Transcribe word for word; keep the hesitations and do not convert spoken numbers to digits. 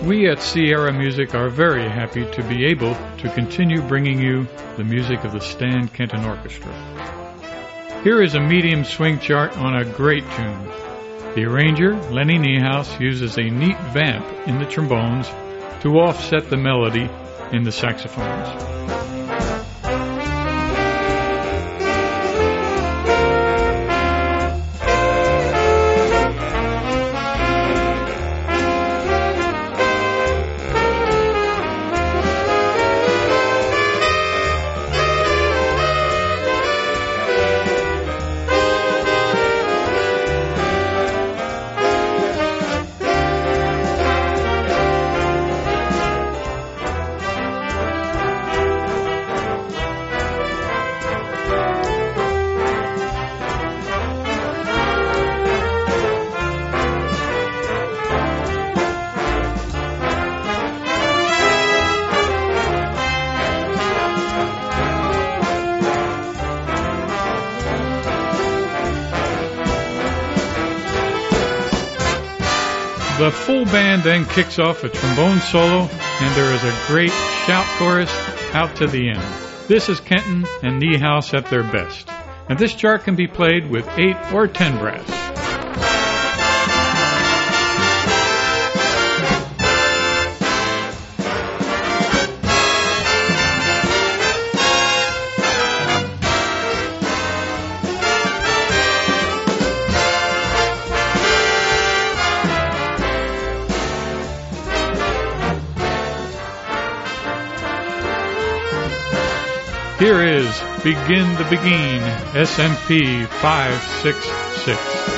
We at Sierra Music are very happy to be able to continue bringing you the music of the Stan Kenton Orchestra. Here is a medium swing chart on a great tune. The arranger, Lenny Niehaus, uses a neat vamp in the trombones to offset the melody in the saxophones. The full band then kicks off a trombone solo, and there is a great shout chorus out to the end. This is Kenton and Niehaus at their best, and this chart can be played with eight or ten brass. Here is Begin the Begin, S M P five six six.